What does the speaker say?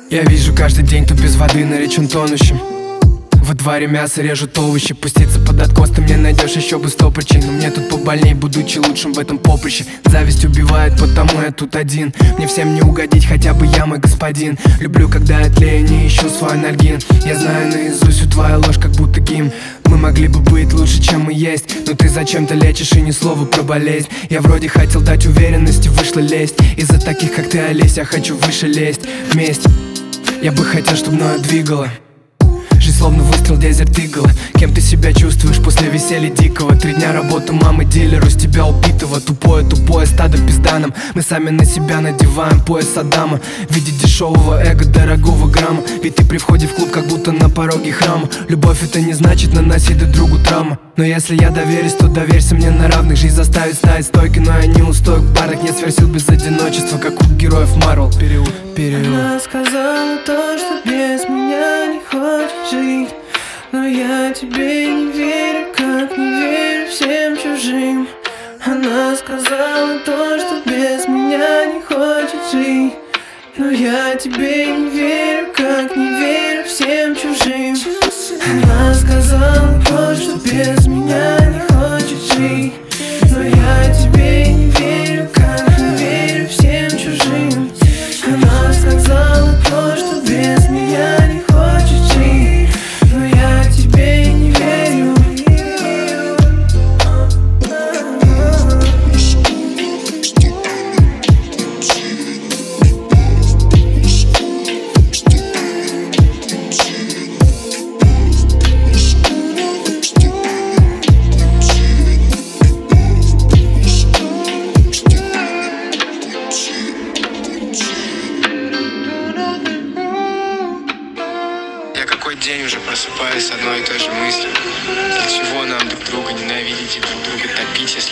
Я вижу каждый день, кто без воды наречен тонущим. Во дворе мясо режут овощи. Пуститься под откос ты мне найдешь еще бы 100 причин. Но мне тут побольней, будучи лучшим в этом поприще. Зависть убивает, потому я тут один. Мне всем не угодить, хотя бы я мой господин. Люблю, когда я тлею, не ищу свой анальгин. Я знаю наизусть всю твою ложь, как будто гимн. Мы могли бы быть лучше, чем мы есть, но ты зачем-то лечишь и ни слова про болезнь. Я вроде хотел дать уверенности, вышла лезть. Из-за таких, как ты, Олесь, я хочу выше лезть. Месть, я бы хотел, чтобы мною двигала. Жизнь словно выстрел Desert Eagle. Кем ты себя чувствуешь после веселья дикого? 3 дня работы мамы дилеру с тебя убитого. Тупое стадо пизданом. Мы сами на себя надеваем пояс Адама. Видеть дешевого эго, дорогого грамма. Ведь ты при входе в клуб как будто на пороге храма. Любовь это не значит наносить друг другу травму. Но если я доверюсь, то доверься мне на равных. Жизнь заставит стоять стойкой, но я не устою к парах. Нет сверхсил без одиночества, как у героев Марвел. Период. Она сказала то, что без меня не хочет жить. Но я тебе не верю, как не верю всем чужим. Она сказала то, что без меня не хочет жить. Но я тебе не верю, как не верю всем чужим. Она сказала то, что без меня не хочет жить. Но я тебе не верю, как не верю всем чужим. Она сказала то, что без меня не хочет жить. Но я тебе не верю. Какой день уже просыпаюсь с одной и той же мыслью. Для чего нам друг друга ненавидеть и друг друга топить, если